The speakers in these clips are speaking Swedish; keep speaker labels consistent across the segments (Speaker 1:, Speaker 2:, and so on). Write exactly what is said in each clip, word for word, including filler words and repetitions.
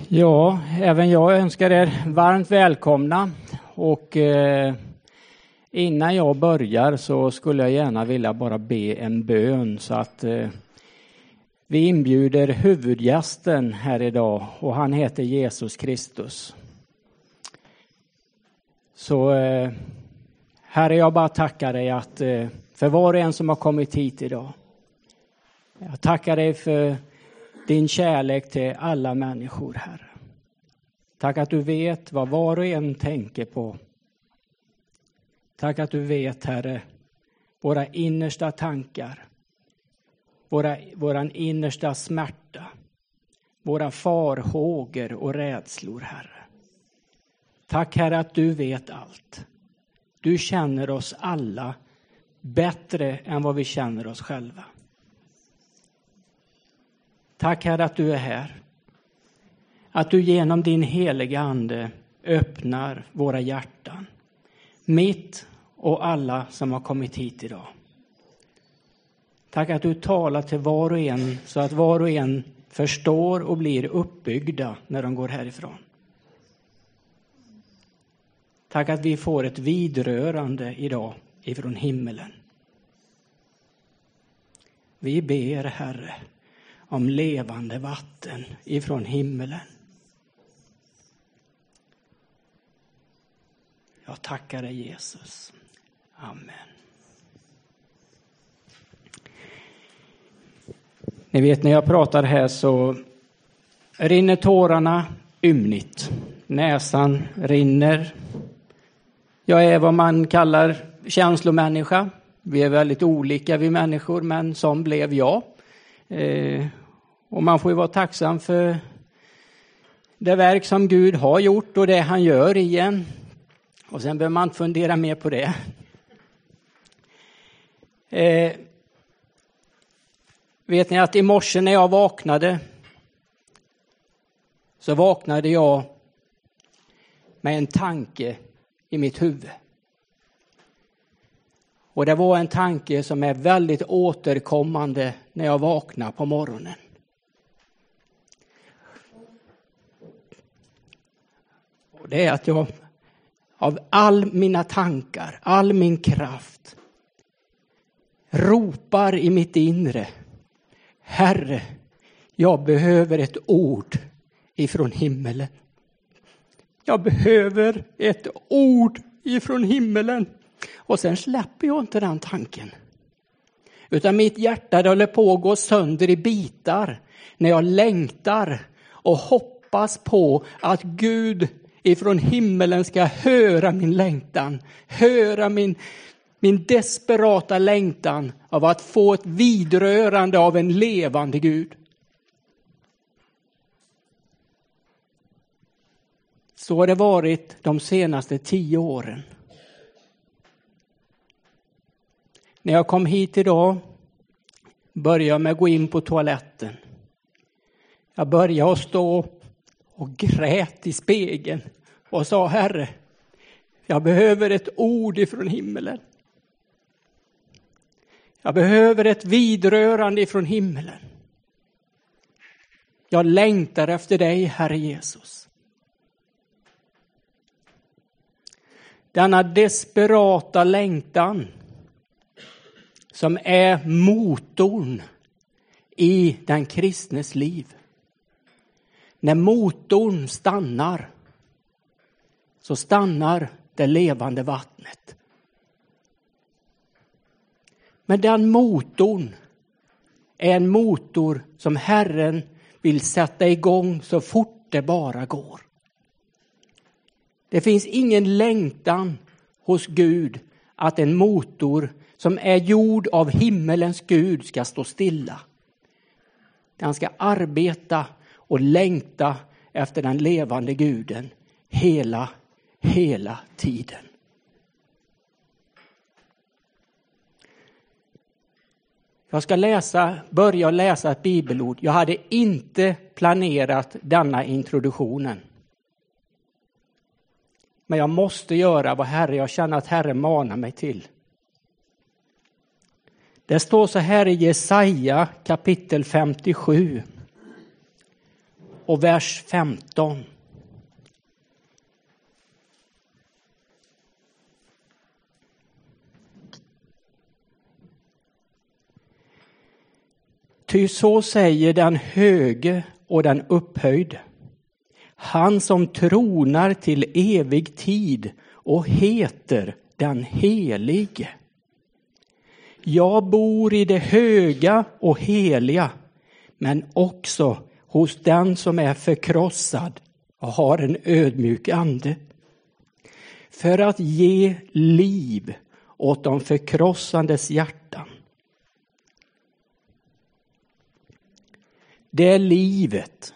Speaker 1: Ja, även jag önskar er varmt välkomna och eh, innan jag börjar så skulle jag gärna vilja bara be en bön så att eh, vi inbjuder huvudgästen här idag och han heter Jesus Kristus. Så eh, Herre, jag bara tackar dig att eh, för var och en som har kommit hit idag. Jag tackar dig för din kärlek till alla människor, Herre. Tack att du vet vad var och en tänker på. Tack att du vet, Herre, våra innersta tankar. Våra, våran innersta smärta. Våra farhågor och rädslor, Herre. Tack, Herre, att du vet allt. Du känner oss alla bättre än vad vi känner oss själva. Tack, Herre, att du är här. Att du genom din heliga ande öppnar våra hjärtan. Mitt och alla som har kommit hit idag. Tack att du talar till var och en så att var och en förstår och blir uppbyggda när de går härifrån. Tack att vi får ett vidrörande idag ifrån himmelen. Vi ber, Herre, om levande vatten ifrån himmelen. Jag tackar dig, Jesus. Amen. Ni vet, när jag pratar här så rinner tårarna ymnigt. Näsan rinner. Jag är vad man kallar känslomänniska. Vi är väldigt olika vi människor, men som blev jag. Eh, och man får ju vara tacksam för det verk som Gud har gjort och det han gör i en. Och sen behöver man inte fundera mer på det. Eh, vet ni att i morse när jag vaknade så vaknade jag med en tanke i mitt huvud. Och det var en tanke som är väldigt återkommande när jag vaknar på morgonen. Och det är att jag av all mina tankar, all min kraft ropar i mitt inre: Herre, jag behöver ett ord ifrån himmelen. Jag behöver ett ord ifrån himmelen. Och sen släpper jag inte den tanken. Utan mitt hjärta håller på att gå sönder i bitar när jag längtar och hoppas på att Gud ifrån himmelen ska höra min längtan. Höra min, min desperata längtan av att få ett vidrörande av en levande Gud. Så har det varit de senaste tio åren. När jag kom hit idag började jag med att gå in på toaletten. Jag började att stå och grät i spegeln och sa: Herre, jag behöver ett ord ifrån himmelen. Jag behöver ett vidrörande ifrån himmelen. Jag längtar efter dig, Herre Jesus. Denna desperata längtan som är motorn i den kristnes liv. När motorn stannar så stannar det levande vattnet. Men den motorn är en motor som Herren vill sätta igång så fort det bara går. Det finns ingen längtan hos Gud att en motor som är gjord av himmelens Gud ska stå stilla. Den ska arbeta och längta efter den levande Guden hela, hela tiden. Jag ska läsa, börja läsa ett bibelord. Jag hade inte planerat denna introduktionen. Men jag måste göra vad Herre, jag känner att Herre manar mig till. Det står så här i Jesaja kapitel femtiosju. och vers femton. Ty så säger den höge och den upphöjde, han som tronar till evig tid och heter den helige. Jag bor i det höga och heliga, men också hos den som är förkrossad och har en ödmjuk ande, för att ge liv åt de förkrossandes hjärtan. Det livet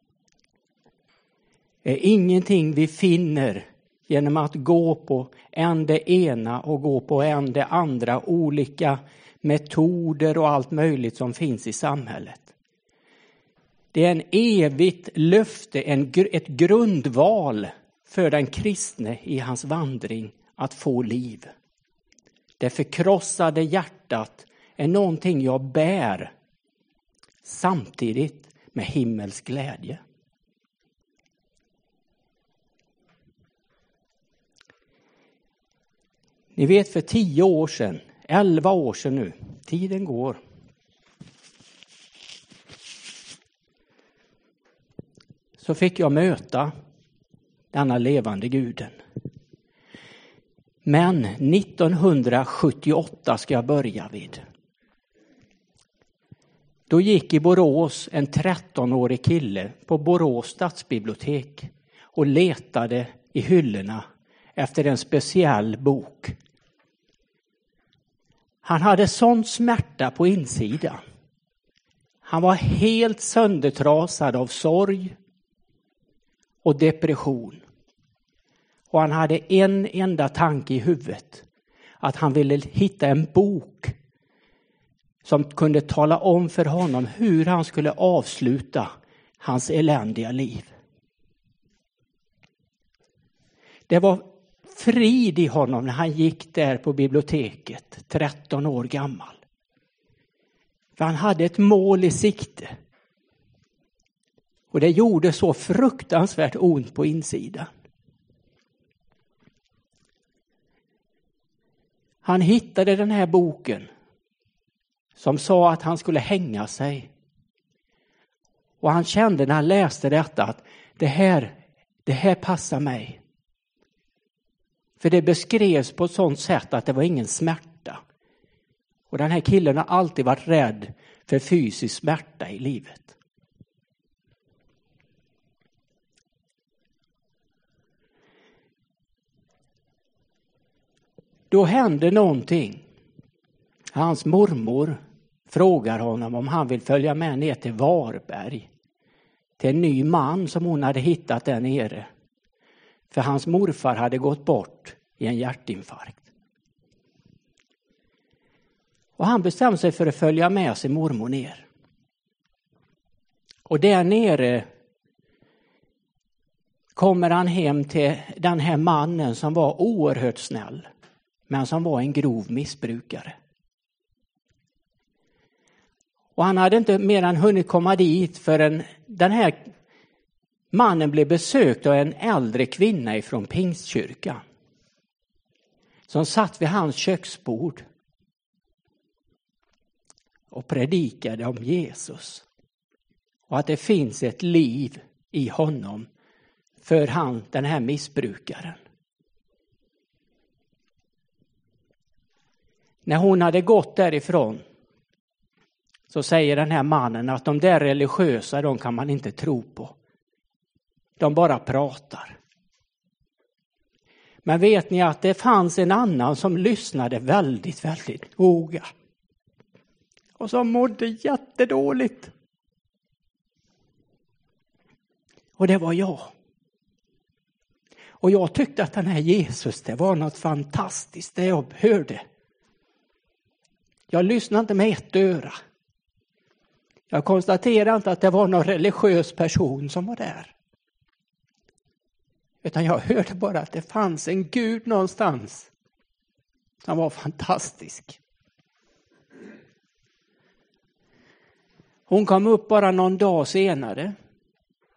Speaker 1: är ingenting vi finner genom att gå på en det ena och gå på en det andra, olika metoder och allt möjligt som finns i samhället. Det är en evigt löfte, en, ett grundval för den kristne i hans vandring att få liv. Det förkrossade hjärtat är någonting jag bär samtidigt med himmels glädje. Ni vet, för tio år sedan, elva år sedan nu, tiden går. Så fick jag möta denna levande guden. Men nittonhundrasjuttioåtta ska jag börja vid. Då gick i Borås en trettonårig kille på Borås stadsbibliotek och letade i hyllorna efter en speciell bok. Han hade sån smärta på insidan. Han var helt söndertrasad av sorg och depression. Och han hade en enda tanke i huvudet. Att han ville hitta en bok som kunde tala om för honom hur han skulle avsluta hans eländiga liv. Det var frid i honom när han gick där på biblioteket, tretton år gammal. För han hade ett mål i sikte. Och det gjorde så fruktansvärt ont på insidan. Han hittade den här boken som sa att han skulle hänga sig. Och han kände när han läste detta att det här, det här passar mig. För det beskrevs på ett sådant sätt att det var ingen smärta. Och den här killen har alltid varit rädd för fysisk smärta i livet. Då hände någonting. Hans mormor frågar honom om han vill följa med ner till Varberg. Till en ny man som hon hade hittat där nere. För hans morfar hade gått bort i en hjärtinfarkt. Och han bestämde sig för att följa med sin mormor ner. Och där nere kommer han hem till den här mannen som var oerhört snäll. Men som var en grov missbrukare. Och han hade inte mer än hunnit komma dit förrän den här mannen blev besökt av en äldre kvinna ifrån Pingstkyrkan. Som satt vid hans köksbord. Och predikade om Jesus. Och att det finns ett liv i honom. För han, den här missbrukaren. När hon hade gått därifrån så säger den här mannen att de där religiösa, de kan man inte tro på. De bara pratar. Men vet ni att det fanns en annan som lyssnade väldigt, väldigt noga. Och som mådde jättedåligt. Och det var jag. Och jag tyckte att den här Jesus, det var något fantastiskt det jag hörde. Jag lyssnade inte med ett öra. Jag konstaterade inte att det var någon religiös person som var där. Utan jag hörde bara att det fanns en Gud någonstans. Som var fantastisk. Hon kom upp bara någon dag senare.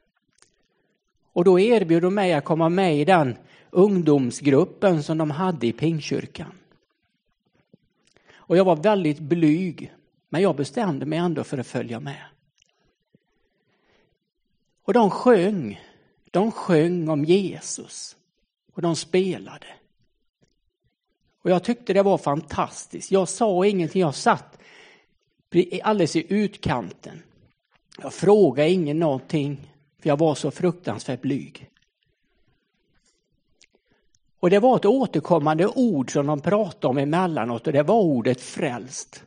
Speaker 1: Och då erbjöd de mig att komma med i den ungdomsgruppen som de hade i Pingstkyrkan. Och jag var väldigt blyg, men jag bestämde mig ändå för att följa med. Och de sjöng, de sjöng om Jesus och de spelade. Och jag tyckte det var fantastiskt. Jag sa ingenting, jag satt alldeles i utkanten. Jag frågade ingen någonting, för jag var så fruktansvärt blyg. Och det var ett återkommande ord som de pratade om emellanåt, och det var ordet frälst.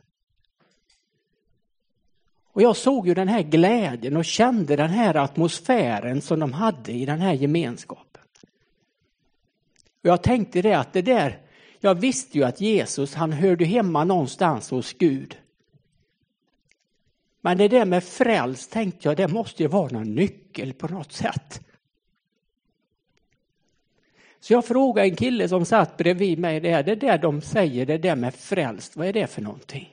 Speaker 1: Och jag såg ju den här glädjen och kände den här atmosfären som de hade i den här gemenskapen. Och jag tänkte det att det där, jag visste ju att Jesus, han hörde hemma någonstans hos Gud. Men det där med frälst tänkte jag, det måste ju vara någon nyckel på något sätt. Så jag frågade en kille som satt bredvid mig, det är det där de säger, det där med frälst, vad är det för någonting?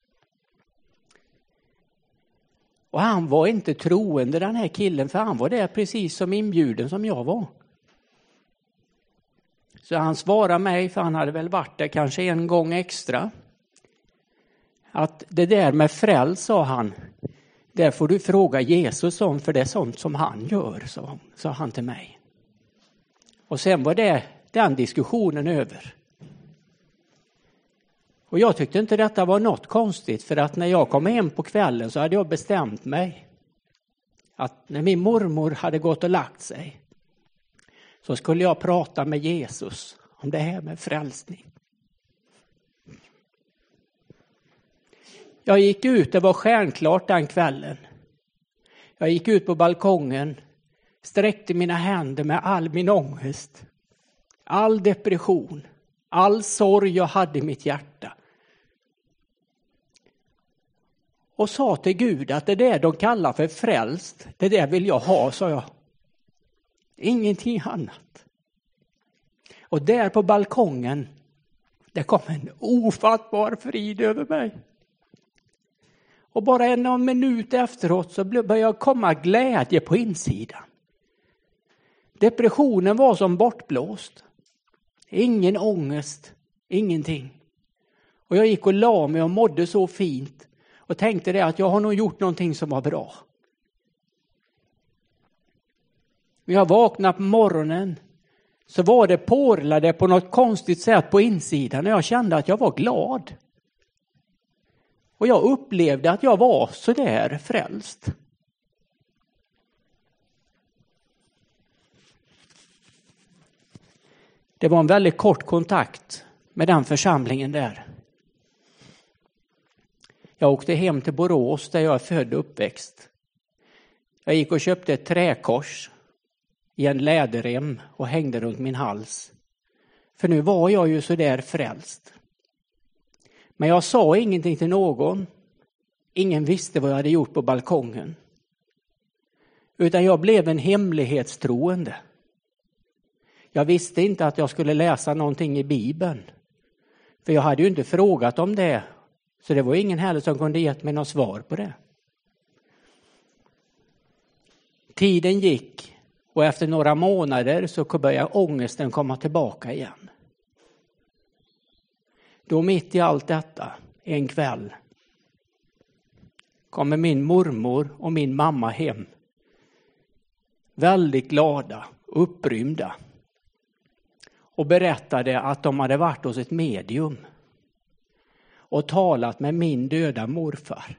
Speaker 1: Och han var inte troende, den här killen, för han var där precis som inbjuden som jag var. Så han svarade mig, för han hade väl varit där kanske en gång extra. Att det där med fräls, sa han, där får du fråga Jesus om, för det är sånt som han gör, sa, sa han till mig. Och sen var det den diskussionen över. Och jag tyckte inte detta var något konstigt, för att när jag kom hem på kvällen så hade jag bestämt mig att när min mormor hade gått och lagt sig så skulle jag prata med Jesus om det här med frälsning. Jag gick ut, det var stjärnklart den kvällen. Jag gick ut på balkongen, sträckte mina händer med all min ångest, all depression, all sorg jag hade i mitt hjärta. Och sa till Gud att det där de kallar för frälst, det där vill jag ha, sa jag. Ingenting annat. Och där på balkongen, det kom en ofattbar frid över mig. Och bara en någon minut efteråt så började komma glädje på insidan. Depressionen var som bortblåst. Ingen ångest, ingenting. Och jag gick och la mig och mådde så fint. Och tänkte det att jag har nog gjort någonting som var bra. När jag vaknade på morgonen så var det porlade på något konstigt sätt på insidan. Och jag kände att jag var glad. Och jag upplevde att jag var så där frälst. Det var en väldigt kort kontakt med den församlingen där. Jag åkte hem till Borås där jag är född och uppväxt. Jag gick och köpte ett träkors i en läderrem och hängde runt min hals. För nu var jag ju så där frälst. Men jag sa ingenting till någon. Ingen visste vad jag hade gjort på balkongen. Utan jag blev en hemlighetstroende. Jag visste inte att jag skulle läsa någonting i Bibeln. För jag hade ju inte frågat om det. Så det var ingen heller som kunde ge mig något svar på det. Tiden gick och efter några månader så började ångesten komma tillbaka igen. Då mitt i allt detta, en kväll, kommer min mormor och min mamma hem. Väldigt glada, upprymda. Och berättade att de hade varit hos ett medium. Och talat med min döda morfar.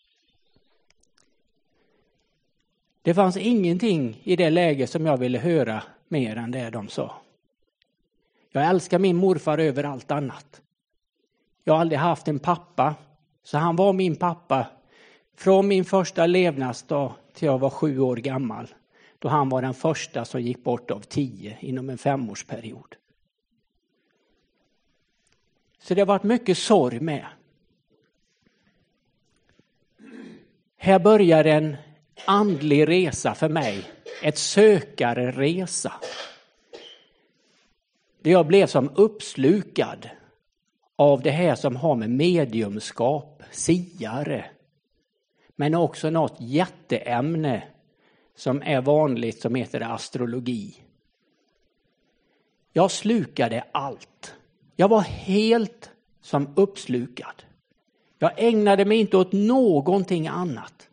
Speaker 1: Det fanns ingenting i det läge som jag ville höra mer än det de sa. Jag älskar min morfar över allt annat. Jag har aldrig haft en pappa, så han var min pappa från min första levnadsdag till jag var sju år gammal. Då han var den första som gick bort av tio inom en femårsperiod. Så det har varit mycket sorg med. Här börjar en andlig resa för mig. Ett sökarresa. Där jag blev som uppslukad av det här som har med mediumskap, siare. Men också något jätteämne som är vanligt som heter astrologi. Jag slukade allt. Jag var helt som uppslukad. Jag ägnade mig inte åt någonting annat.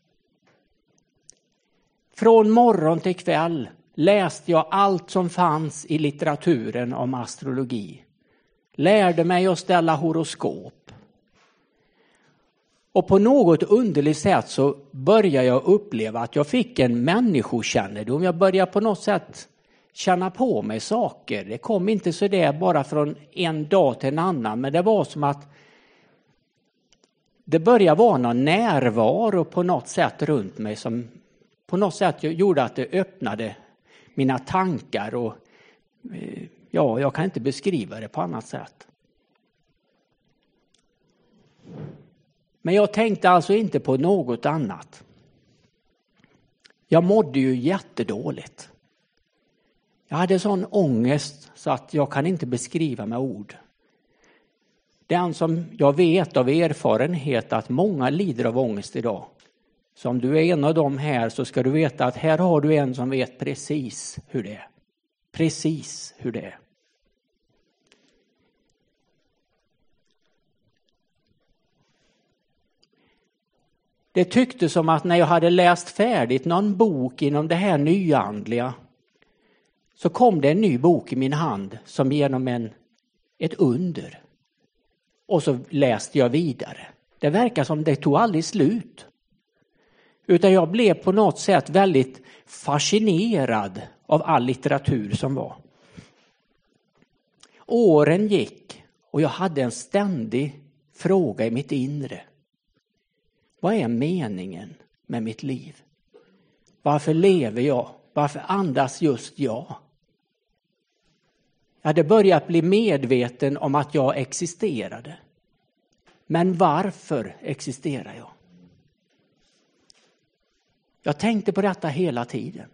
Speaker 1: Från morgon till kväll läste jag allt som fanns i litteraturen om astrologi. Lärde mig att ställa horoskop. Och på något underligt sätt så började jag uppleva att jag fick en människokännedom. Jag började på något sätt känna på mig saker. Det kom inte så där bara från en dag till en annan. Men det var som att det började vara någon närvaro på något sätt runt mig. Som på något sätt gjorde att det öppnade mina tankar. Och ja, jag kan inte beskriva det på annat sätt. Men jag tänkte alltså inte på något annat. Jag mådde ju jättedåligt. Jag hade sån ångest så att jag kan inte beskriva med ord. Den som jag vet av erfarenhet att många lider av ångest idag. Så om du är en av dem här så ska du veta att här har du en som vet precis hur det är. Precis hur det är. Det tycktes som att när jag hade läst färdigt någon bok inom det här nyandliga så kom det en ny bok i min hand som genom en, ett under. Och så läste jag vidare. Det verkar som det tog aldrig slut. Utan jag blev på något sätt väldigt fascinerad av all litteratur som var. Åren gick och jag hade en ständig fråga i mitt inre. Vad är meningen med mitt liv? Varför lever jag? Varför andas just jag? Jag hade börjat bli medveten om att jag existerade. Men varför existerar jag? Jag tänkte på detta hela tiden.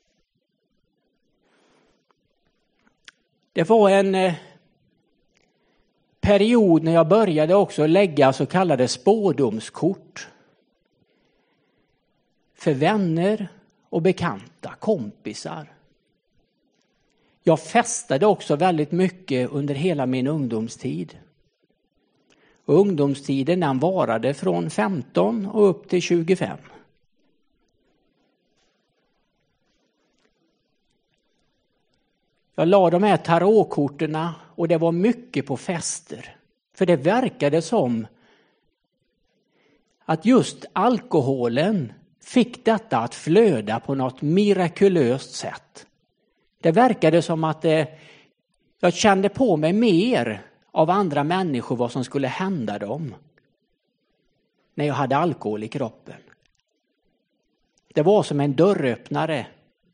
Speaker 1: Det var en eh, period när jag började också lägga så kallade spådomskort. För vänner och bekanta, kompisar. Jag festade också väldigt mycket under hela min ungdomstid. Och ungdomstiden den varade från femton och upp till tjugofem. Jag la de här tarotkorterna och det var mycket på fester. För det verkade som att just alkoholen fick detta att flöda på något mirakulöst sätt. Det verkade som att det, jag kände på mig mer av andra människor vad som skulle hända dem när jag hade alkohol i kroppen. Det var som en dörröppnare.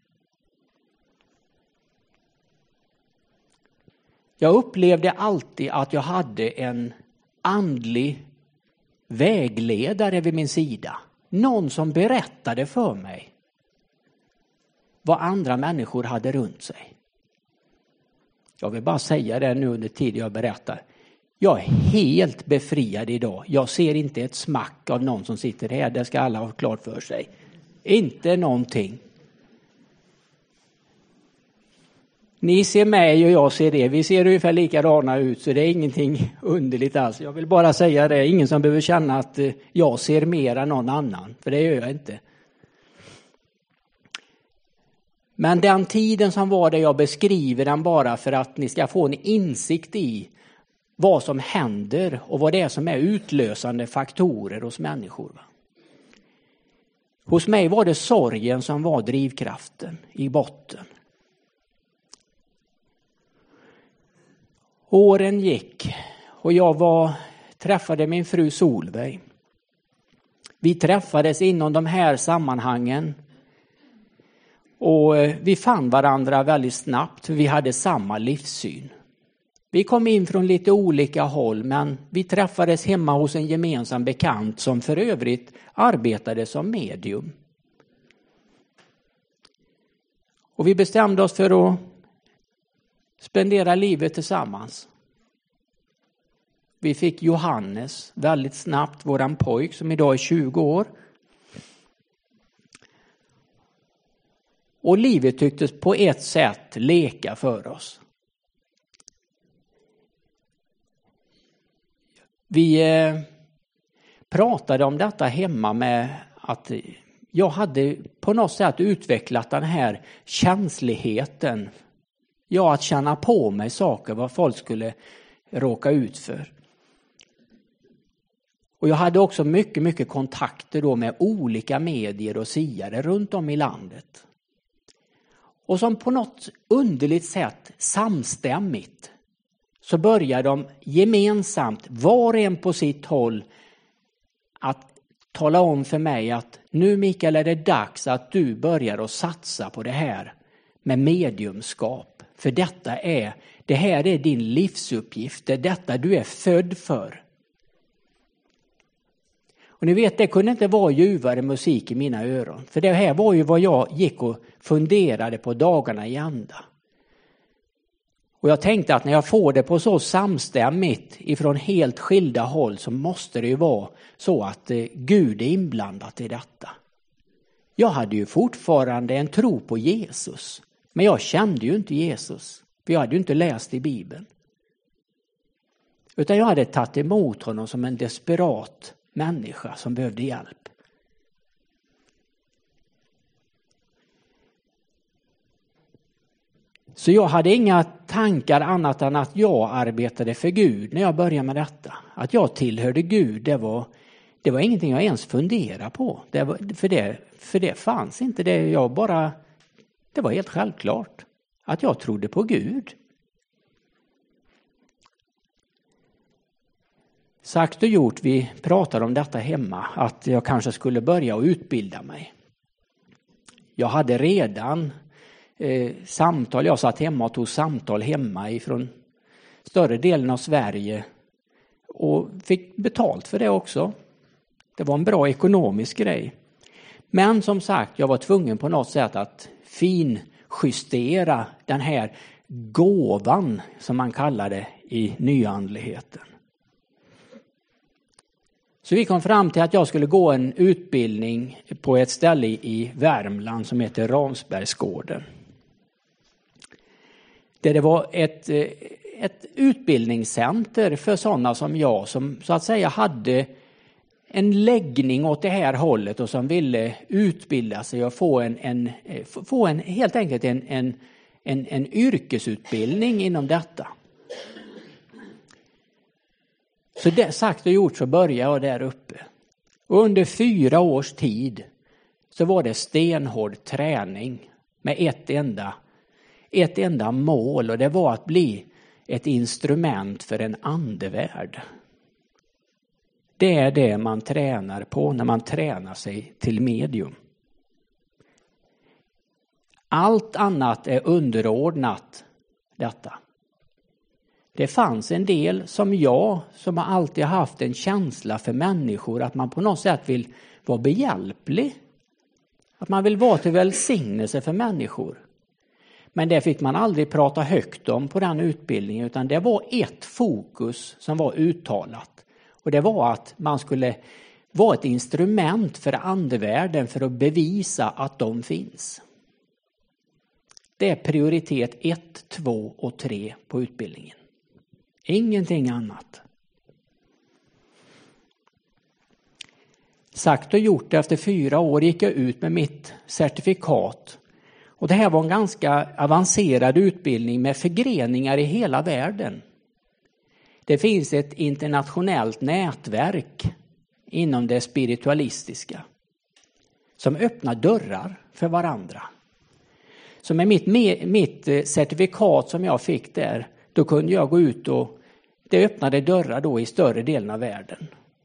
Speaker 1: Jag upplevde alltid att jag hade en andlig vägledare vid min sida. Någon som berättade för mig vad andra människor hade runt sig. Jag vill bara säga det nu under tiden jag berättar. Jag är helt befriad idag. Jag ser inte ett smack av någon som sitter här. Det ska alla ha klart för sig. Inte någonting. Ni ser mig och jag ser det. Vi ser ungefär likadana ut så det är ingenting underligt alls. Jag vill bara säga det. Ingen som behöver känna att jag ser mer än någon annan. För det gör jag inte. Men den tiden som var det jag beskriver den bara för att ni ska få en insikt i vad som händer och vad det är som är utlösande faktorer hos människor. Hos mig var det sorgen som var drivkraften i botten. Åren gick och jag var, träffade min fru Solveig. Vi träffades inom de här sammanhangen och vi fann varandra väldigt snabbt. Vi hade samma livssyn. Vi kom in från lite olika håll men vi träffades hemma hos en gemensam bekant som för övrigt arbetade som medium. Och vi bestämde oss för att spendera livet tillsammans. Vi fick Johannes väldigt snabbt, våran pojk som idag är tjugo år. Och livet tycktes på ett sätt leka för oss. Vi eh, pratade om detta hemma med att jag hade på något sätt utvecklat den här känsligheten. Ja, att känna på mig saker, vad folk skulle råka ut för. Och jag hade också mycket, mycket kontakter då med olika medier och siare runt om i landet. Och som på något underligt sätt samstämmigt så börjar de gemensamt, var och en på sitt håll, att tala om för mig att nu Mikael är det dags att du börjar att satsa på det här med mediumskap. För detta är, det här är din livsuppgift, det är detta du är född för. Och ni vet, det kunde inte vara ljuvare musik i mina öron. För det här var ju vad jag gick och funderade på dagarna i ända. Och jag tänkte att när jag får det på så samstämmigt ifrån helt skilda håll så måste det ju vara så att eh, Gud är inblandat i detta. Jag hade ju fortfarande en tro på Jesus. Men jag kände ju inte Jesus. För jag hade ju inte läst i Bibeln. Utan jag hade tagit emot honom som en desperat människa som behövde hjälp. Så jag hade inga tankar annat än att jag arbetade för Gud när jag började med detta. Att jag tillhörde Gud, det var, det var ingenting jag ens funderade på. Det var, för, det, för det fanns inte det. Jag bara, det var helt självklart att jag trodde på Gud. Sagt och gjort, vi pratade om detta hemma, att jag kanske skulle börja att utbilda mig. Jag hade redan eh, samtal, jag satt hemma och tog samtal hemma ifrån större delen av Sverige och fick betalt för det också. Det var en bra ekonomisk grej. Men som sagt, jag var tvungen på något sätt att finjustera den här gåvan som man kallar det i nyandligheten. Så vi kom fram till att jag skulle gå en utbildning på ett ställe i Värmland som heter Ramsbergsgården. Där det var ett, ett utbildningscenter för sådana som jag som så att säga hade en läggning åt det här hållet och som ville utbilda sig och få en, en, få en helt enkelt en, en, en, en yrkesutbildning inom detta. Så det sagt och gjort så började jag där uppe. Och under fyra års tid så var det stenhård träning med ett enda, ett enda mål. Och det var att bli ett instrument för en andevärld. Det är det man tränar på när man tränar sig till medium. Allt annat är underordnat detta. Det fanns en del som jag, som har alltid haft en känsla för människor, att man på något sätt vill vara behjälplig. Att man vill vara till välsignelse för människor. Men det fick man aldrig prata högt om på den utbildningen, utan det var ett fokus som var uttalat. Och det var att man skulle vara ett instrument för andevärlden för att bevisa att de finns. Det är prioritet ett, två och tre på utbildningen. Ingenting annat. Sagt och gjort, efter fyra år gick jag ut med mitt certifikat. Och det här var en ganska avancerad utbildning med förgreningar i hela världen. Det finns ett internationellt nätverk inom det spiritualistiska som öppnar dörrar för varandra. Så med mitt, mitt certifikat som jag fick där, då kunde jag gå ut och det öppnade dörrar då i större delen av världen.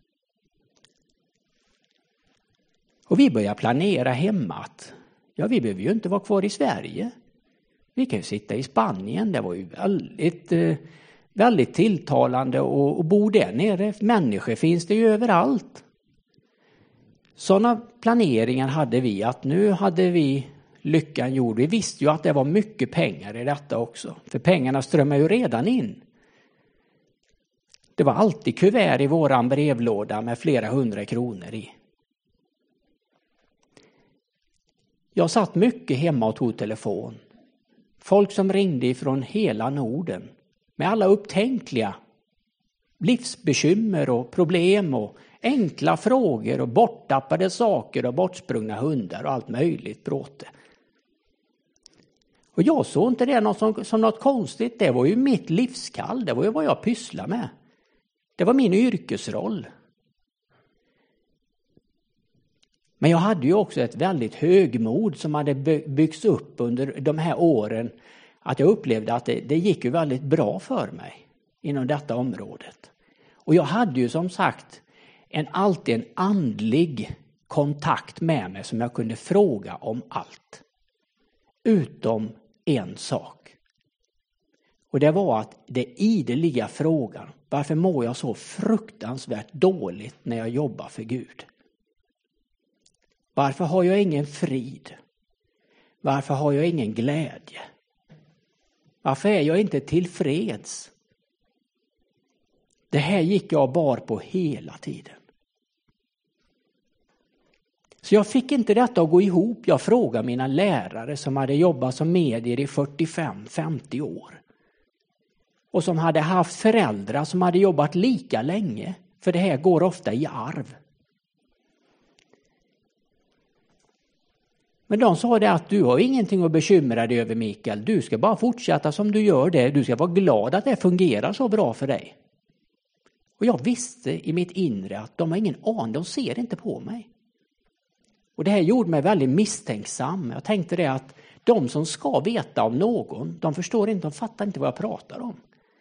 Speaker 1: Och vi började planera hemma att ja, vi behöver ju inte vara kvar i Sverige. Vi kan ju sitta i Spanien. Det var ju väldigt, väldigt tilltalande att, att bo där nere. Människor finns det ju överallt. Sådana planeringar hade vi, att nu hade vi lyckan gjord. Vi visste ju att det var mycket pengar i detta också. För pengarna strömmar ju redan in. Det var alltid kuvert i våran brevlåda med flera hundra kronor i. Jag satt mycket hemma och tog telefon. Folk som ringde ifrån hela Norden med alla upptänkliga livsbekymmer och problem och enkla frågor och borttappade saker och bortsprungna hundar och allt möjligt bråte. Och jag såg inte det något som, som något konstigt. Det var ju mitt livskall. Det var ju vad jag pysslade med. Det var min yrkesroll. Men jag hade ju också ett väldigt högmod som hade byggts upp under de här åren. Att jag upplevde att det, det gick ju väldigt bra för mig inom detta området. Och jag hade ju som sagt en, alltid en andlig kontakt med mig som jag kunde fråga om allt. Utom en sak. Och det var att det ideliga frågan: varför mår jag så fruktansvärt dåligt när jag jobbar för Gud? Varför har jag ingen frid? Varför har jag ingen glädje? Varför är jag inte tillfreds? Det här gick jag bar på hela tiden. Så jag fick inte detta att gå ihop. Jag frågade mina lärare som hade jobbat som medier i fyrtiofem femtio år. Och som hade haft föräldrar som hade jobbat lika länge. För det här går ofta i arv. Men de sa det att du har ingenting att bekymra dig över, Mikael. Du ska bara fortsätta som du gör det. Du ska vara glad att det fungerar så bra för dig. Och jag visste i mitt inre att de har ingen aning, de ser inte på mig. Och det här gjorde mig väldigt misstänksam. Jag tänkte det att de som ska veta om någon, de förstår inte, de fattar inte vad jag pratar om.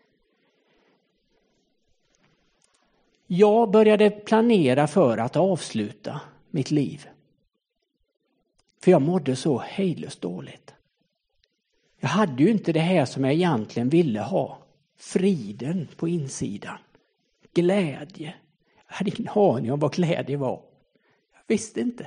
Speaker 1: Jag började planera för att avsluta mitt liv. För jag mådde så hejdlöst dåligt. Jag hade ju inte det här som jag egentligen ville ha. Friden på insidan. Glädje. Jag hade ingen aning om vad glädje var. Jag visste inte.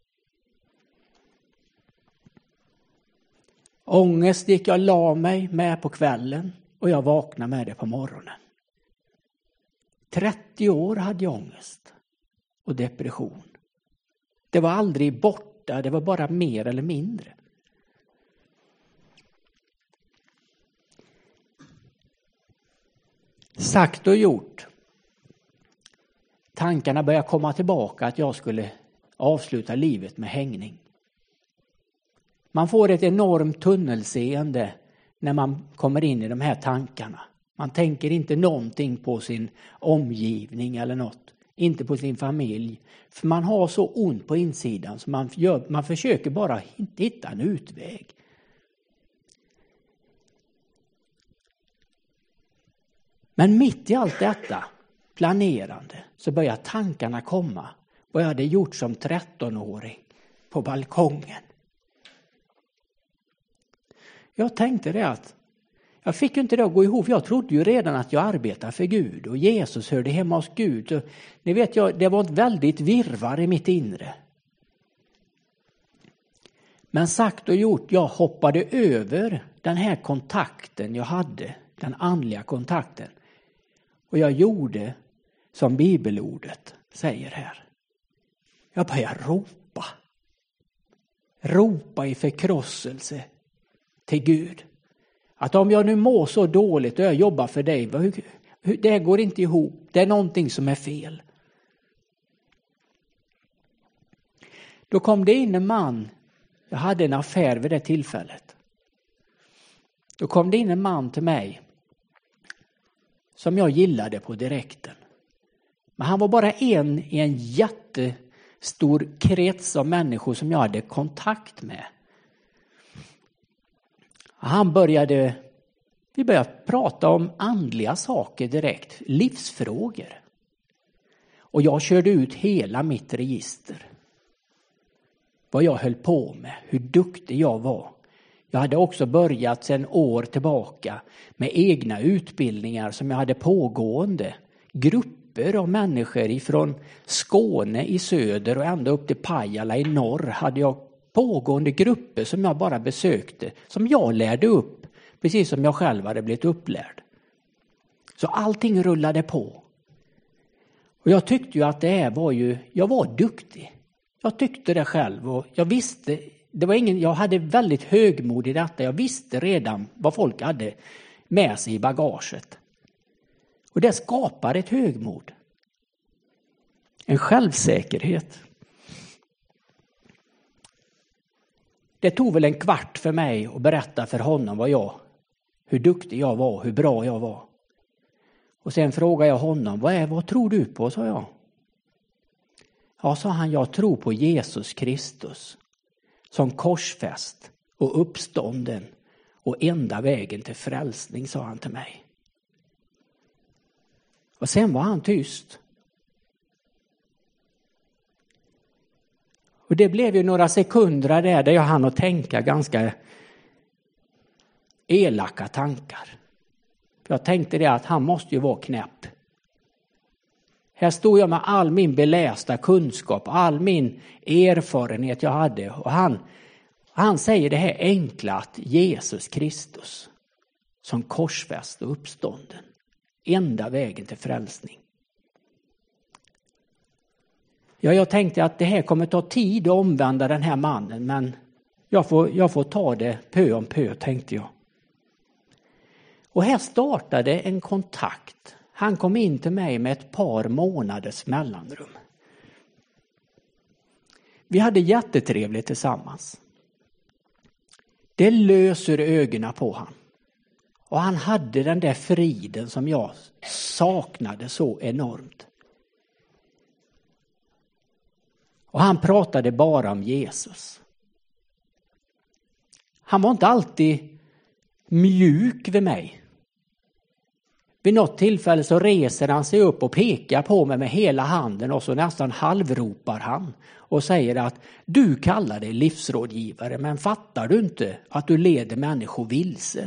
Speaker 1: Ångest gick jag la mig med på kvällen och jag vaknade med det på morgonen. trettio år hade jag ångest och depression. Det var aldrig borta, det var bara mer eller mindre. Sagt och gjort. Tankarna började komma tillbaka att jag skulle avsluta livet med hängning. Man får ett enormt tunnelseende när man kommer in i de här tankarna. Man tänker inte någonting på sin omgivning eller något. Inte på sin familj. För man har så ont på insidan så man, gör, man försöker bara hitta en utväg. Men mitt i allt detta planerande så börjar tankarna komma. Vad jag hade gjort som trettonåring på balkongen. Jag tänkte det att jag fick inte det att gå ihop. Jag trodde ju redan att jag arbetade för Gud och Jesus hörde hemma hos Gud. Och ni vet, jag, det var ett väldigt virvar i mitt inre. Men sagt och gjort, jag hoppade över den här kontakten jag hade, den andliga kontakten. Och jag gjorde som bibelordet säger här. Jag började ropa. Ropa i förkrosselse till Gud. Att om jag nu mår så dåligt och jag jobbar för dig, det går inte ihop. Det är någonting som är fel. Då kom det in en man. Jag hade en affär vid det tillfället. Då kom det in en man till mig. Som jag gillade på direkten. Men han var bara en i en jättestor krets av människor som jag hade kontakt med. Han började, vi började prata om andliga saker direkt, livsfrågor. Och jag körde ut hela mitt register. Vad jag höll på med, hur duktig jag var. Jag hade också börjat sedan år tillbaka med egna utbildningar som jag hade pågående. Grupper av människor ifrån Skåne i söder och ända upp till Pajala i norr hade jag pågående grupper som jag bara besökte. Som jag lärde upp, precis som jag själv hade blivit upplärd. Så allting rullade på. Och jag tyckte ju att det här var ju, jag var duktig. Jag tyckte det själv och jag visste det var ingen, jag hade väldigt högmod i detta. Jag visste redan vad folk hade med sig i bagaget. Och det skapar ett högmod. En självsäkerhet. Det tog väl en kvart för mig att berätta för honom vad jag, hur duktig jag var, hur bra jag var. Och sen frågade jag honom, vad, är, vad tror du på, sa jag. Ja, sa han, jag tror på Jesus Kristus som korsfäst och uppstånden och enda vägen till frälsning, sa han till mig. Och sen var han tyst. Och det blev ju några sekunder där, där jag hann att tänka ganska elaka tankar. För jag tänkte det att han måste ju vara knäpp. Här stod jag med all min belästa kunskap, all min erfarenhet jag hade. Och han, han säger det här enkla att Jesus Kristus som korsfäst och uppstånden. Enda vägen till frälsning. Ja, jag tänkte att det här kommer ta tid att omvända den här mannen. Men jag får, jag får ta det pö om pö, tänkte jag. Och här startade en kontakt. Han kom in till mig med ett par månaders mellanrum. Vi hade jättetrevligt tillsammans. Det löser ögonen på han. Och han hade den där friden som jag saknade så enormt. Och han pratade bara om Jesus. Han var inte alltid mjuk vid mig. Vid något tillfälle så reser han sig upp och pekar på mig med hela handen och så nästan halvropar han och säger att du kallar dig livsrådgivare, men fattar du inte att du leder människor vilse?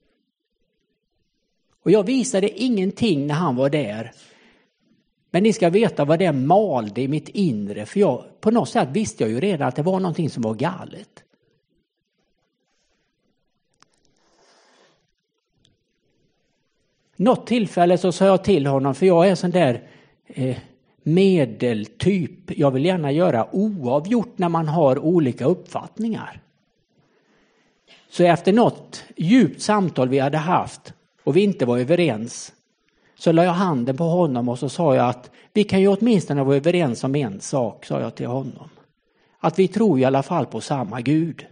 Speaker 1: Och jag visade ingenting när han var där. Men ni ska veta vad det malde i mitt inre, för jag, på något sätt visste jag ju redan att det var någonting som var galet. Något tillfälle så sa jag till honom, för jag är sån där eh, medeltyp. Jag vill gärna göra oavgjort när man har olika uppfattningar. Så efter något djupt samtal vi hade haft och vi inte var överens, så la jag handen på honom och så sa jag att vi kan ju åtminstone vara överens om en sak, sa jag till honom. Att vi tror i alla fall på samma Gud.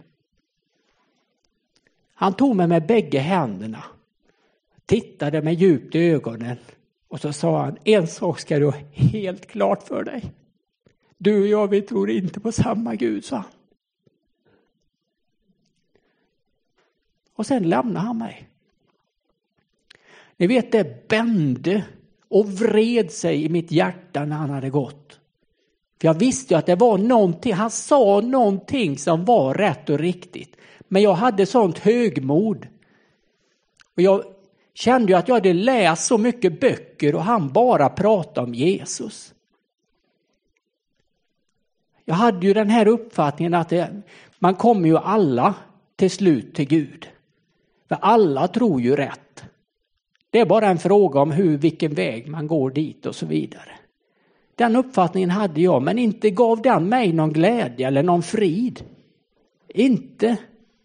Speaker 1: Han tog mig med bägge händerna. Tittade mig djupt i ögonen och så sa han, en sak ska du ha helt klart för dig. Du och jag, vi tror inte på samma Gud, sa han. Och sen lämnade han mig. Ni vet, det bände och vred sig i mitt hjärta när han hade gått. För jag visste ju att det var någonting, han sa någonting som var rätt och riktigt. Men jag hade sånt högmod. Och jag kände ju att jag hade läst så mycket böcker och han bara pratade om Jesus. Jag hade ju den här uppfattningen att det, man kommer ju alla till slut till Gud. För alla tror ju rätt. Det är bara en fråga om hur, vilken väg man går dit och så vidare. Den uppfattningen hade jag, men inte gav den mig någon glädje eller någon frid. Inte.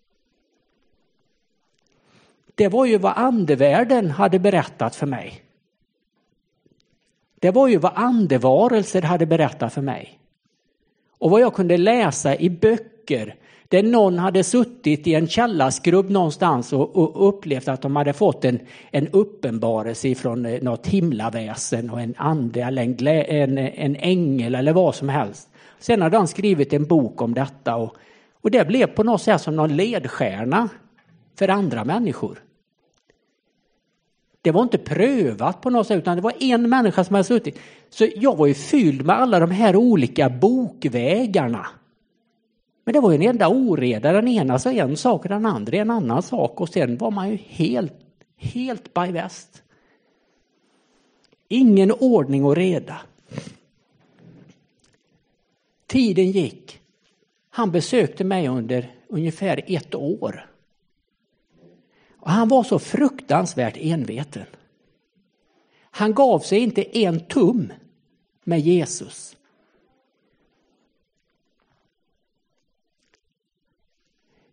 Speaker 1: Det var ju vad andevärlden hade berättat för mig. Det var ju vad andevarelser hade berättat för mig. Och vad jag kunde läsa i böcker där någon hade suttit i en källarskrubb någonstans och, och upplevt att de hade fått en, en uppenbarelse från något himlaväsen och en ande eller en, glä, en, en ängel eller vad som helst. Sen hade han skrivit en bok om detta och, och det blev på något sätt som någon ledstjärna för andra människor. Det var inte prövat på något sätt, utan det var en människa som hade suttit. Så jag var ju fylld med alla de här olika bokvägarna. Men det var ju en enda oreda. Den ena sa en sak och den andra en annan sak. Och sen var man ju helt, helt by väst. Ingen ordning och reda. Tiden gick. Han besökte mig under ungefär ett år. Och han var så fruktansvärt enveten. Han gav sig inte en tum med Jesus.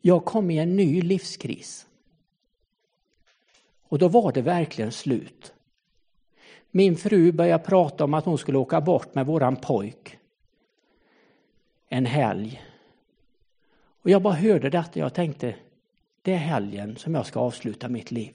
Speaker 1: Jag kom i en ny livskris. Och då var det verkligen slut. Min fru började prata om att hon skulle åka bort med våran pojk en helg. Och jag bara hörde detta och jag tänkte, det är helgen som jag ska avsluta mitt liv.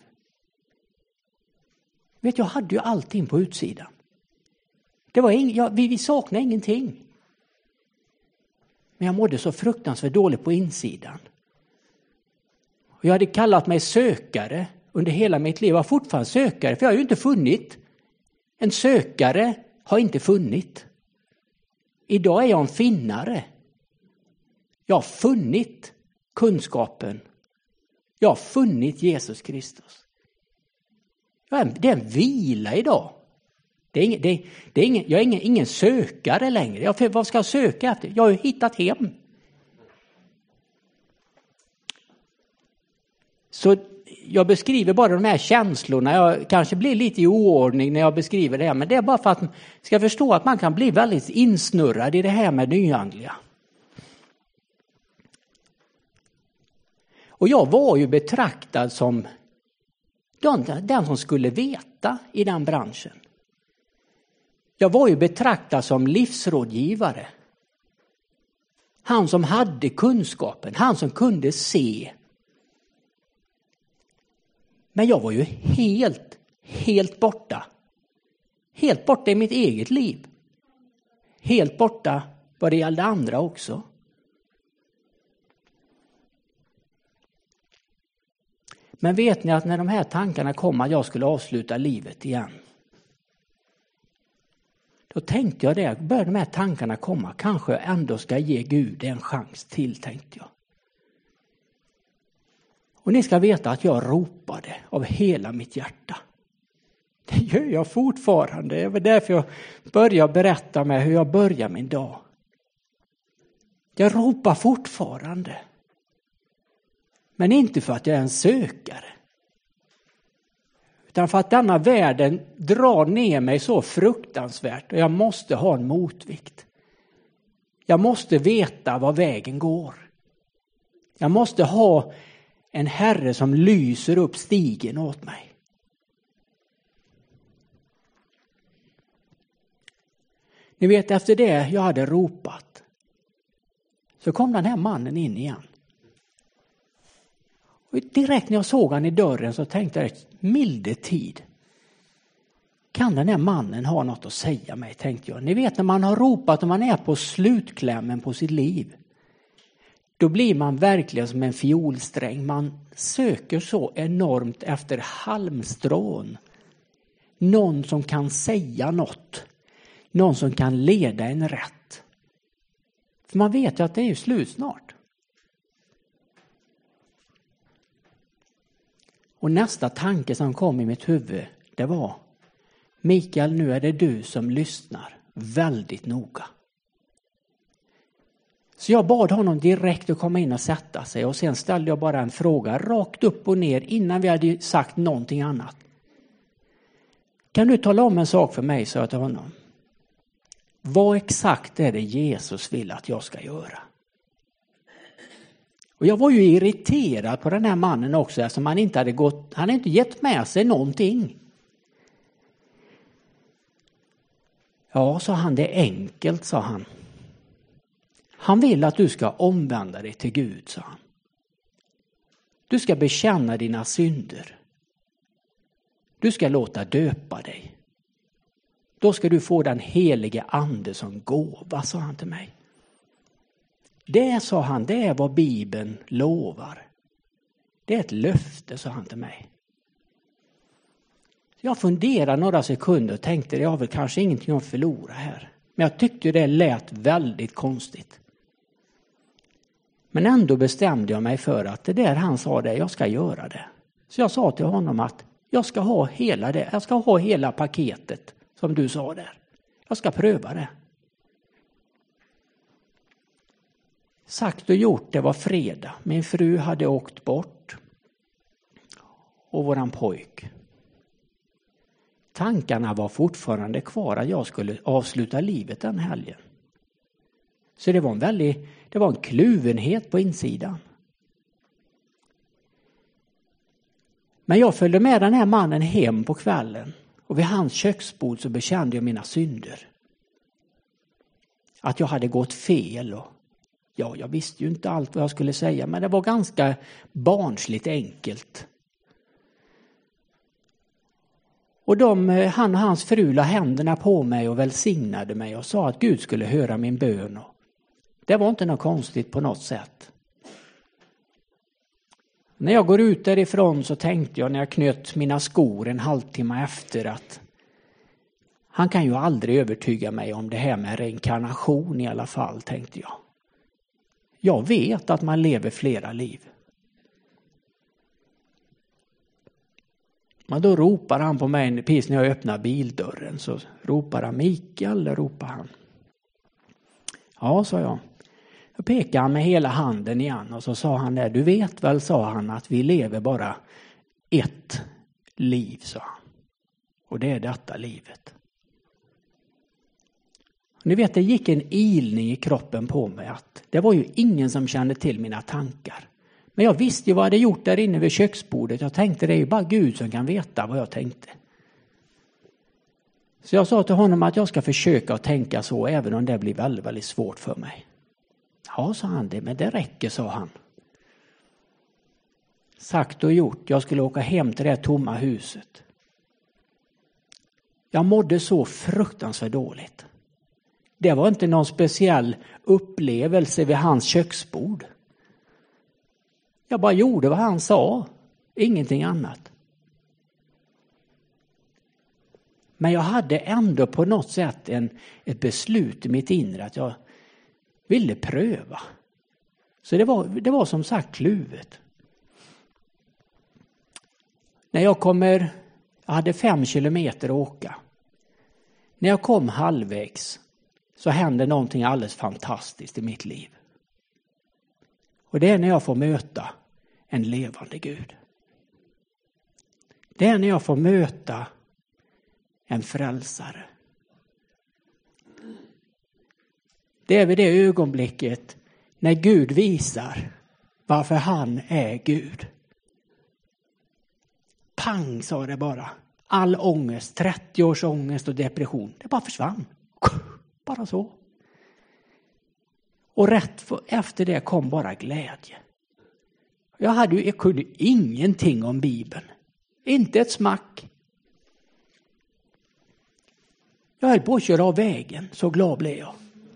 Speaker 1: Vet, jag hade ju allting på utsidan. Det var ing, jag, vi, vi saknade ingenting. Men jag mådde så fruktansvärt dåligt på insidan. Och jag hade kallat mig sökare under hela mitt liv. Jag var fortfarande sökare, för jag har ju inte funnit. En sökare har inte funnit. Idag är jag en finnare. Jag har funnit kunskapen. Jag har funnit Jesus Kristus. Det är en vila idag. Det är ingen, det, det är ingen, jag är ingen, ingen sökare längre. Jag, vad ska jag söka efter? Jag har ju hittat hem. Så jag beskriver bara de här känslorna. Jag kanske blir lite i oordning när jag beskriver det här. Men det är bara för att man ska förstå att man kan bli väldigt insnurrad i det här med nyandliga. Och jag var ju betraktad som den, den som skulle veta i den branschen. Jag var ju betraktad som livsrådgivare. Han som hade kunskapen, han som kunde se. Men jag var ju helt, helt borta. Helt borta i mitt eget liv. Helt borta vad det gällde andra också. Men vet ni att när de här tankarna kom att jag skulle avsluta livet igen. Då tänkte jag det, började de här tankarna komma. Kanske jag ändå ska ge Gud en chans till, tänkte jag. Och ni ska veta att jag ropade av hela mitt hjärta. Det gör jag fortfarande. Det var därför jag började berätta med hur jag börjar min dag. Jag ropar fortfarande. Men inte för att jag är en sökare. Utan för att denna världen drar ner mig så fruktansvärt. Och jag måste ha en motvikt. Jag måste veta var vägen går. Jag måste ha en herre som lyser upp stigen åt mig. Ni vet, efter det jag hade ropat så kom den här mannen in igen. Och direkt när jag såg han i dörren så tänkte jag, milde tid. Kan den här mannen ha något att säga mig, tänkte jag. Ni vet, när man har ropat och man är på slutklämmen på sitt liv. Då blir man verkligen som en fiolsträng. Man söker så enormt efter halmstrån. Någon som kan säga något. Någon som kan leda en rätt. För man vet ju att det är slut snart. Och nästa tanke som kom i mitt huvud, det var: Mikael, nu är det du som lyssnar väldigt noga. Så jag bad honom direkt att komma in och sätta sig. Och sen ställde jag bara en fråga rakt upp och ner innan vi hade sagt någonting annat. Kan du tala om en sak för mig, sa jag till honom. Vad exakt är det Jesus vill att jag ska göra? Och jag var ju irriterad på den här mannen också, eftersom han inte hade gått, han hade inte gett med sig någonting. Ja, sa han, det är enkelt, sa han. Han vill att du ska omvända dig till Gud, sa han. Du ska bekänna dina synder. Du ska låta döpa dig. Då ska du få den helige ande som gåva, sa han till mig. Det, sa han, det är vad Bibeln lovar. Det är ett löfte, sa han till mig. Jag funderade några sekunder och tänkte, jag har väl kanske ingenting att förlora här. Men jag tyckte det lät väldigt konstigt. Men ändå bestämde jag mig för att det där han sa det, jag ska göra det. Så jag sa till honom att jag ska ha hela det, jag ska ha hela paketet som du sa där. Jag ska pröva det. Sagt och gjort, det var fredag. Min fru hade åkt bort. Och våran pojk. Tankarna var fortfarande kvar att jag skulle avsluta livet den helgen. Så det var en väldigt, det var en kluvenhet på insidan. Men jag följde med den här mannen hem på kvällen. Och vid hans köksbord så bekände jag mina synder. Att jag hade gått fel. Och ja, jag visste ju inte allt vad jag skulle säga. Men det var ganska barnsligt enkelt. Och de, han och hans fru la händerna på mig och välsignade mig. Och sa att Gud skulle höra min bön. Och det var inte något konstigt på något sätt. När jag går ut därifrån så tänkte jag när jag knöt mina skor en halvtimme efter att han kan ju aldrig övertyga mig om det här med reinkarnation i alla fall, tänkte jag. Jag vet att man lever flera liv. Men då ropar han på mig, precis när jag öppnar bildörren så ropar han Mikael, ropar han. Ja, sa jag. Då pekade han med hela handen igen och så sa han där, du vet väl, sa han, att vi lever bara ett liv, sa han. Och det är detta livet. Ni vet, det gick en ilning i kroppen på mig att det var ju ingen som kände till mina tankar. Men jag visste ju vad jag hade gjort där inne vid köksbordet. Jag tänkte det är ju bara Gud som kan veta vad jag tänkte. Så jag sa till honom att jag ska försöka att tänka så även om det blir väldigt, väldigt svårt för mig. Ja, sa han, det, men det räcker, sa han. Sagt och gjort, jag skulle åka hem till det tomma huset. Jag mådde så fruktansvärt dåligt. Det var inte någon speciell upplevelse vid hans köksbord. Jag bara gjorde vad han sa, ingenting annat. Men jag hade ändå på något sätt en, ett beslut i mitt inre att jag ville pröva. Så det var, det var som sagt kluvet. När jag kommer, jag hade fem kilometer att åka. När jag kom halvvägs så hände någonting alldeles fantastiskt i mitt liv. Och det är när jag får möta en levande Gud. Det är när jag får möta en frälsare. Det är vid det ögonblicket när Gud visar varför han är Gud. Pang, sa det bara. All ångest, trettio års ångest och depression, det bara försvann. Bara så. Och rätt efter det kom bara glädje. Jag, hade ju, jag kunde ingenting om Bibeln. Inte ett smack. Jag höll på att köra av vägen, så glad blev jag.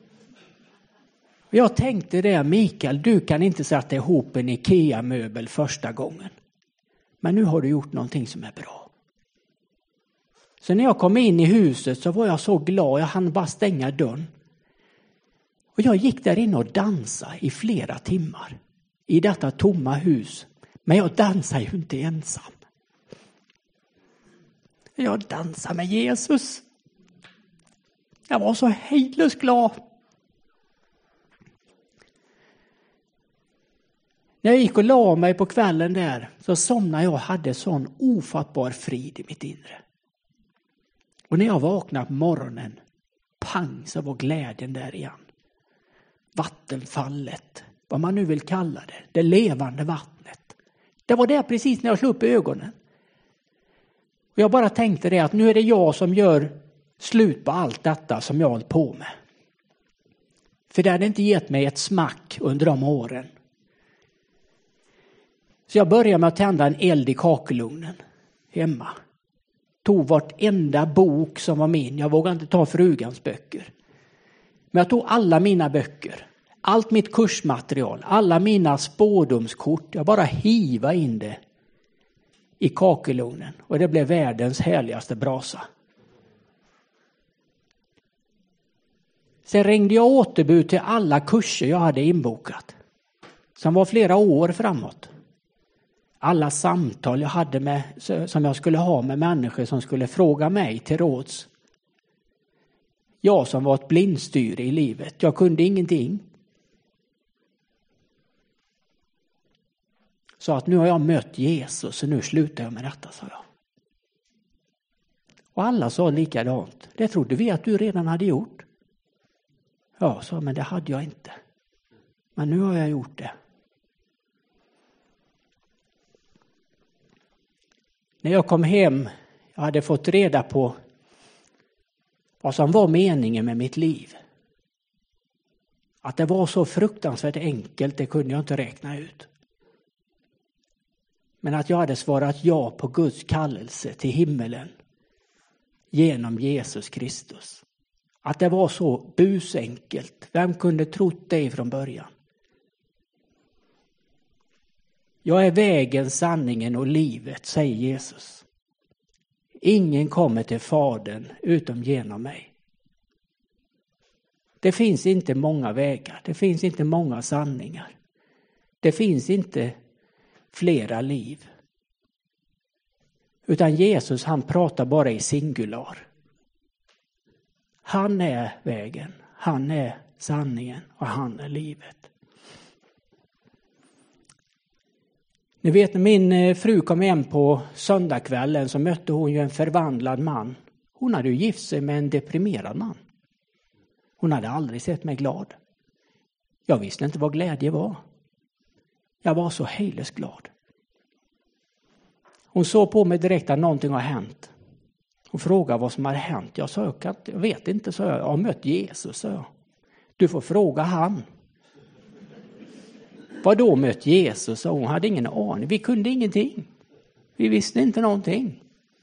Speaker 1: Jag tänkte det, Mikael, du kan inte sätta ihop en IKEA-möbel första gången. Men nu har du gjort någonting som är bra. Så när jag kom in i huset så var jag så glad, jag hann bara stänga dörren. Och jag gick där inne och dansade i flera timmar. I detta tomma hus. Men jag dansar ju inte ensam. Jag dansar med Jesus. Jag var så hejdlöst glad. När jag gick och la mig på kvällen där så somnade jag och hade sån ofattbar frid i mitt inre. Och när jag vaknade på morgonen, pang, så var glädjen där igen. Vattenfallet, vad man nu vill kalla det, det levande vattnet. Det var där precis när jag slog upp ögonen. Och jag bara tänkte det att nu är det jag som gör slut på allt detta som jag har hållit på med. För det hade inte gett mig ett smack under de åren. Så jag började med att tända en eld i kakelugnen hemma. Tog vartenda bok som var min. Jag vågade inte ta frugans böcker. Men jag tog alla mina böcker. Allt mitt kursmaterial. Alla mina spådomskort. Jag bara hiva in det i kakelugnen. Och det blev världens härligaste brasa. Sen ringde jag återbud till alla kurser jag hade inbokat. Som var flera år framåt. Alla samtal jag hade med, som jag skulle ha med människor som skulle fråga mig till råds. Jag som var ett blindstyre i livet. Jag kunde ingenting. Så att nu har jag mött Jesus och nu slutar jag med detta, sa jag. Och alla sa likadant. Det trodde vi att du redan hade gjort. Ja, så, men det hade jag inte. Men nu har jag gjort det. När jag kom hem, jag hade fått reda på vad som var meningen med mitt liv. Att det var så fruktansvärt enkelt, det kunde jag inte räkna ut. Men att jag hade svarat ja på Guds kallelse till himmelen genom Jesus Kristus. Att det var så busenkelt. Vem kunde trott det från början? Jag är vägen, sanningen och livet, säger Jesus. Ingen kommer till Fadern utom genom mig. Det finns inte många vägar. Det finns inte många sanningar. Det finns inte flera liv. Utan Jesus, han pratar bara i singular. Han är vägen, han är sanningen och han är livet. Ni vet, när min fru kom hem på söndagskvällen så mötte hon ju en förvandlad man. Hon hade ju gift sig med en deprimerad man. Hon hade aldrig sett mig glad. Jag visste inte vad glädje var. Jag var så hejlöst glad. Hon såg på mig direkt att någonting har hänt. Hon frågade vad som hade hänt. Jag sa, jag vet inte, så jag. Jag har mött Jesus, sa jag. Du får fråga han. Vad då mött Jesus? Så hon hade ingen aning. Vi kunde ingenting. Vi visste inte någonting.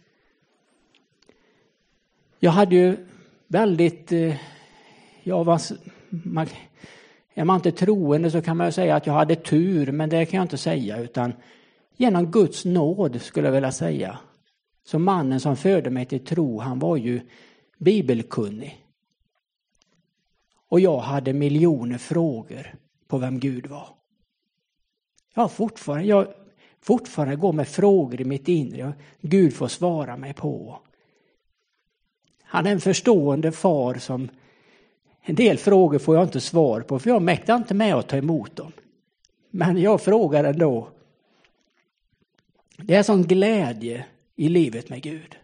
Speaker 1: Jag hade ju väldigt... Jag var, man, är man inte troende så kan man ju säga att jag hade tur. Men det kan jag inte säga. Utan genom Guds nåd skulle jag vilja säga. Så mannen som födde mig till tro, han var ju bibelkunnig. Och jag hade miljoner frågor på vem Gud var. Jag fortfarande, jag fortfarande går med frågor i mitt inre. Gud får svara mig på. Han är en förstående far som en del frågor får jag inte svar på. För jag mäktar inte med att ta emot dem. Men jag frågar ändå. Det är sån glädje i livet med Gud.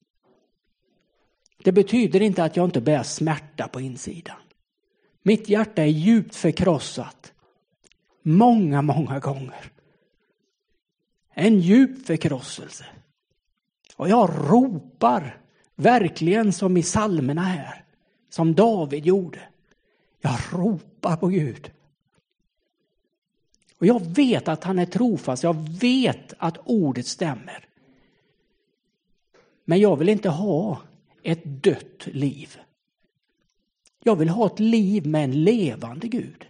Speaker 1: Det betyder inte att jag inte bär smärta på insidan. Mitt hjärta är djupt förkrossat. Många, många gånger. En djup förkrosselse. Och jag ropar verkligen som i psalmerna här. Som David gjorde. Jag ropar på Gud. Och jag vet att han är trofast. Jag vet att ordet stämmer. Men jag vill inte ha ett dött liv. Jag vill ha ett liv med en levande Gud.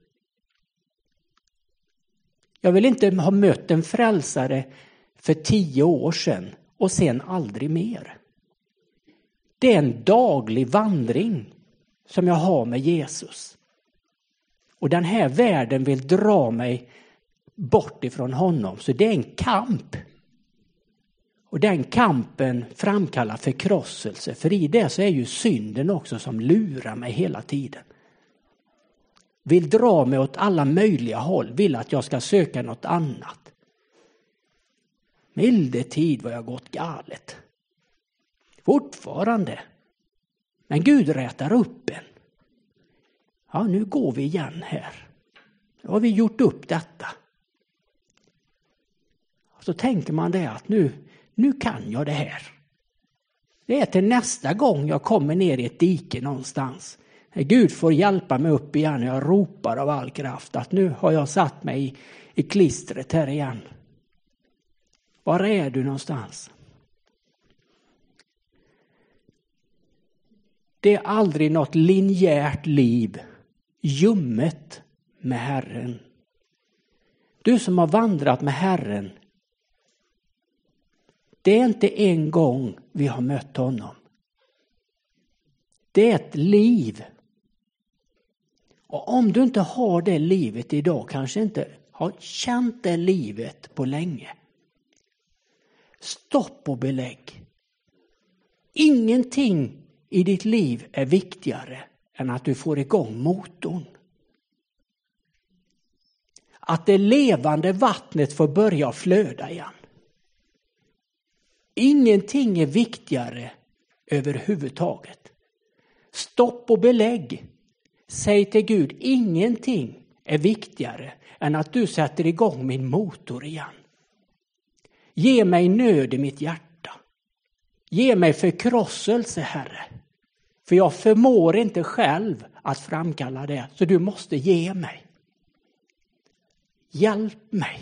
Speaker 1: Jag vill inte ha mött en frälsare för tio år sedan och sen aldrig mer. Det är en daglig vandring som jag har med Jesus. Och den här världen vill dra mig bort ifrån honom. Så det är en kamp. Och den kampen framkallar förkrosselse. För i det så är ju synden också som lurar mig hela tiden. Vill dra mig åt alla möjliga håll. Vill att jag ska söka något annat. Milde tid var jag gått galet. Fortfarande. Men Gud rätar upp en. Ja, nu går vi igen här. Nu har vi gjort upp detta. Och så tänker man det att nu, nu kan jag det här. Det är till nästa gång jag kommer ner i ett dike någonstans. Gud får hjälpa mig upp igen. Jag ropar av all kraft att nu har jag satt mig i, i klistret här igen. Var är du någonstans? Det är aldrig något linjärt liv ljummet med Herren. Du som har vandrat med Herren. Det är inte en gång vi har mött honom. Det är ett liv. Och om du inte har det livet idag, kanske inte har känt det livet på länge. Stopp och belägg. Ingenting i ditt liv är viktigare än att du får igång motorn. Att det levande vattnet får börja flöda igen. Ingenting är viktigare överhuvudtaget. Stopp och belägg. Säg till Gud, ingenting är viktigare än att du sätter igång min motor igen. Ge mig nöd i mitt hjärta. Ge mig förkrosselse, Herre. För jag förmår inte själv att framkalla det. Så du måste ge mig. Hjälp mig.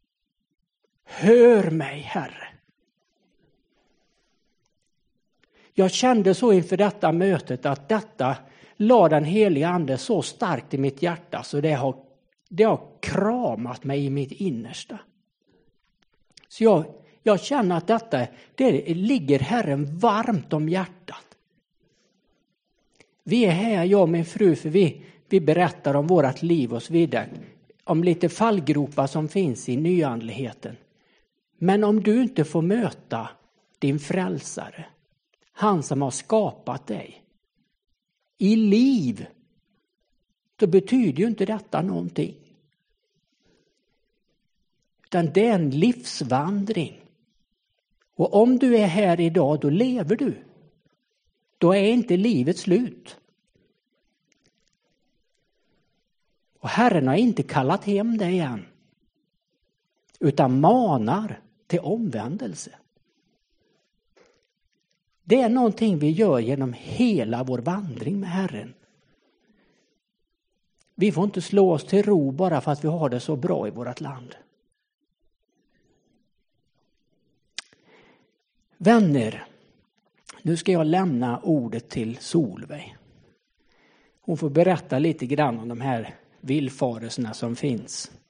Speaker 1: Hör mig, Herre. Jag kände så inför detta mötet att detta la den heliga ande så starkt i mitt hjärta så det har, det har kramat mig i mitt innersta. Så jag, jag känner att detta det ligger Herren varmt om hjärtat. Vi är här, jag och min fru, för vi, vi berättar om vårt liv och så vidare. Om lite fallgropar som finns i nyandligheten. Men om du inte får möta din frälsare, han som har skapat dig, i liv, då betyder ju inte detta någonting. Utan det är en livsvandring. Och om du är här idag, då lever du. Då är inte livet slut. Och Herren har inte kallat hem dig än. Utan manar till omvändelse. Det är någonting vi gör genom hela vår vandring med Herren. Vi får inte slå oss till ro bara för att vi har det så bra i vårt land. Vänner, nu ska jag lämna ordet till Solveig. Hon får berätta lite grann om de här villfarelserna som finns